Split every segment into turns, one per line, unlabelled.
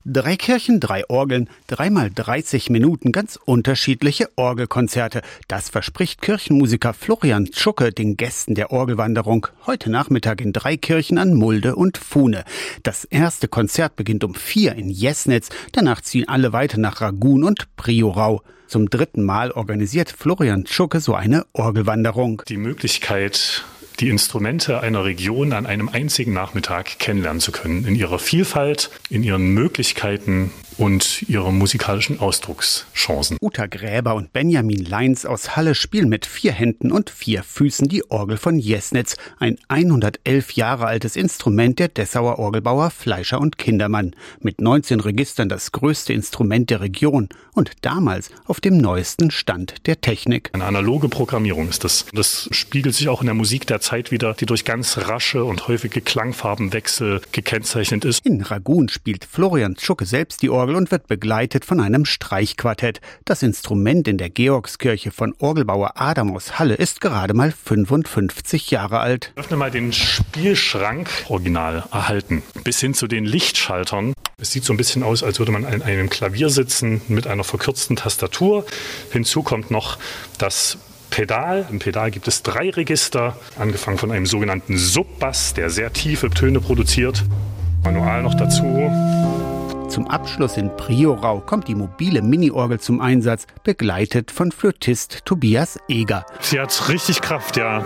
3 Kirchen, 3 Orgeln, 3 mal 30 Minuten ganz unterschiedliche Orgelkonzerte. Das verspricht Kirchenmusiker Florian Tschucke den Gästen der Orgelwanderung heute Nachmittag in 3 Kirchen an Mulde und Fuhne. Das erste Konzert beginnt um 4 in Jesnitz, danach ziehen alle weiter nach Ragun und Priorau. Zum 3. Mal organisiert Florian Tschucke so eine Orgelwanderung.
Die Möglichkeit, die Instrumente einer Region an einem einzigen Nachmittag kennenlernen zu können, in ihrer Vielfalt, in ihren Möglichkeiten und ihren musikalischen Ausdruckschancen.
Uta Gräber und Benjamin Leins aus Halle spielen mit 4 Händen und 4 Füßen die Orgel von Jesnitz, ein 111 Jahre altes Instrument der Dessauer Orgelbauer Fleischer und Kindermann. Mit 19 Registern das größte Instrument der Region und damals auf dem neuesten Stand der Technik.
Eine analoge Programmierung ist das. Das spiegelt sich auch in der Musik der Zeit wieder, die durch ganz rasche und häufige Klangfarbenwechsel gekennzeichnet ist.
In Ragun spielt Florian Tschucke selbst die Orgel und wird begleitet von einem Streichquartett. Das Instrument in der Georgskirche von Orgelbauer Adam aus Halle ist gerade mal 55 Jahre alt.
Ich öffne mal den Spielschrank, original erhalten, bis hin zu den Lichtschaltern. Es sieht so ein bisschen aus, als würde man an einem Klavier sitzen mit einer verkürzten Tastatur. Hinzu kommt noch das Pedal. Im Pedal gibt es 3 Register, angefangen von einem sogenannten Subbass, der sehr tiefe Töne produziert. Manual noch dazu.
Zum Abschluss in Priorau kommt die mobile Mini-Orgel zum Einsatz, begleitet von Flötist Tobias Eger.
Sie hat richtig Kraft, ja.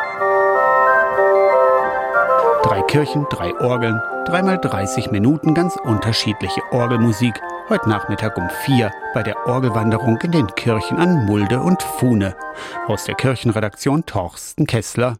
3 Kirchen, 3 Orgeln, 3 mal 30 Minuten ganz unterschiedliche Orgelmusik. Heute Nachmittag um 4 bei der Orgelwanderung in den Kirchen an Mulde und Fuhne. Aus der Kirchenredaktion Torsten Kessler.